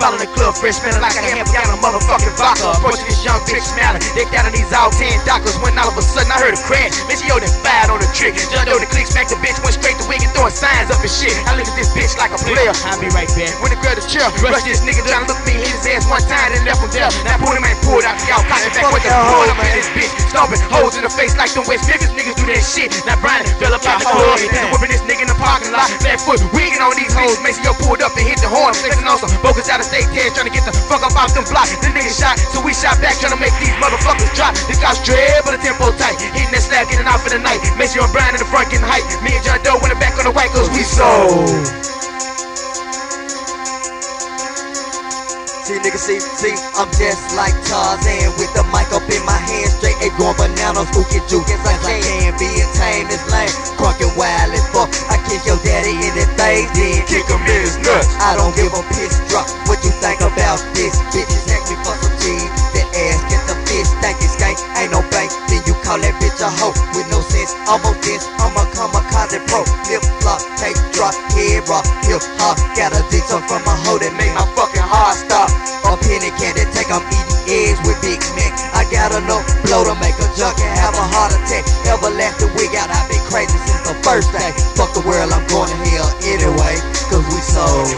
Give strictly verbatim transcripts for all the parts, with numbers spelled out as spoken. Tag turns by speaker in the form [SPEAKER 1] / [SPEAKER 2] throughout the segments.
[SPEAKER 1] All in the club, fresh smelling like a half gallon of motherfucking vodka. Approaching this young bitch smiling. They down on these all ten dockers. When all of a sudden I heard a crash. Man, she owed and fired on the trick. Jumped on the click, smacked the bitch, went straight to wig and throwing signs up and shit. I look at this bitch like a player. I'll be right back. When the girl is chill, rush this nigga down, look me, hit his ass one time, then left him there. Now pulled him and pulled out the out, cocking back with the blood up in this bitch. Stomping holes in the face like them West Memphis niggas do that shit. Now Brian fell up out the club, and whipping this nigga in the parking lot. Left foot, wigging on these hoes. Maceo pulled up and hit the horn, flexing on some bogus out of state test, trying to get the fuck up off them blocks. The nigga shot, so we shot back, trying to make these motherfuckers drop. This got straight, but the tempo tight. Hitting that slab, getting out for the night. Maceo and Brian in the front getting hype. Me and John Doe went back on the white, cause we sold.
[SPEAKER 2] See, nigga, see, see, I'm just like Tarzan with the mic up in my hand, straight A going bananas, spooky juke as I can, being tame as lame, crunk and wild as fuck. I kick your daddy anything, then kick him in his nuts. I don't give a piss drop. What you think about this? Bitches ask me for some cheese, that ass get the fish, think it's skank, ain't no bank. Then you call that bitch a hoe with no sense. I'm on this, I'm a kamikaze pro, flip flop, take drop, head rock, hip hop. Got a dick from a hoe that make my fucking heart stop. A penny candy take, I'm eating eggs with Big Mac. I got enough blow to make a junkie have a heart attack. Everlasting wig out, I've been crazy since the first day. Fuck the world, I'm going to hell anyway, cause we sold.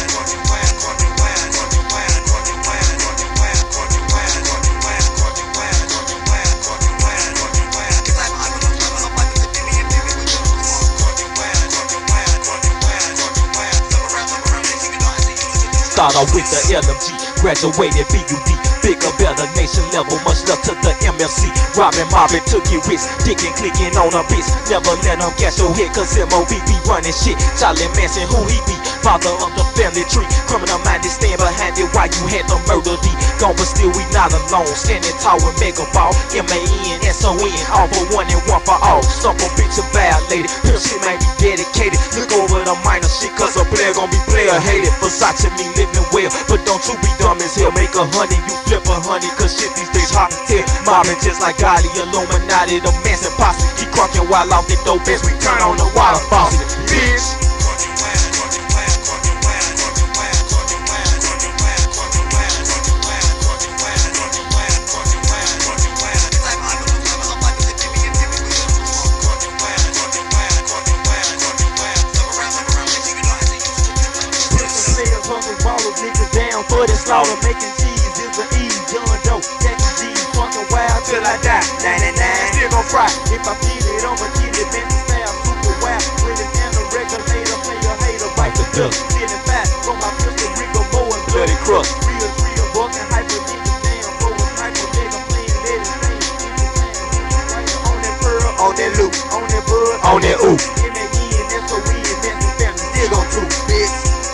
[SPEAKER 3] Start off with the L M G, graduated B U D. Bigger, better, nation level, much love to the M F C. Robbing, mobbing, took your risk, dicking, clicking on a bitch. Never let them gas your head, cause M O B be running shit. Charlie Manson, who he be? Father of the family tree. Criminal minded, stand behind it while you had the murder D. Gone, but still we not alone. Standing tall with mega ball. M A N S O N, all for one and one for all. Stump a bitch and violated. Pimp shit might be dedicated. Look over the minor shit, cause a player gon' be player hated. Versace me living well, but don't you be dumb as hell. Make a honey, you flip a honey, cause shit these days hard to tell. Mobbing just like Gotti, Illuminati, the Manson posse. Keep crunking while off the dope as we turn on the water faucet. Bitch. For the slaughter, making cheese is an E. John Doe, Jackie G, fucking wild till I die. ninety-nine, still gon' fry. If I feel it, I'ma get it. Man, style super wild. With it and the regulator, play a hater, bite the duck. Feeling fat from my pistol, Rico Moe and bloody crust. Real, real, bucking hyper, nigga, damn, boy, hyper, nigga, playing, let it sing. On that pearl, on that loop, on that bud, on that ooh. M A N S O N, that's the family, still gon' truth, bitch.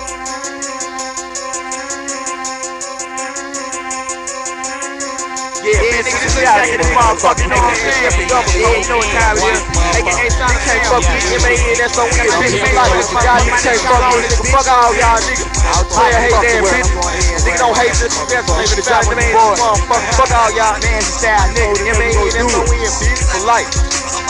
[SPEAKER 3] Yeah, man, nigga, this is out here, this motherfucker, you know what I'm saying? You know what time it is. A K A Sonic, can't fuck me, M A N S O N, bitch, man, like this. Y'all niggas can't fuck me, nigga, fuck all y'all niggas. Player hate that bitch. Nigga don't hate this, that's what nigga, the man, motherfucker, fuck all y'all nasty style niggas. M A N S O N, bitch, for life.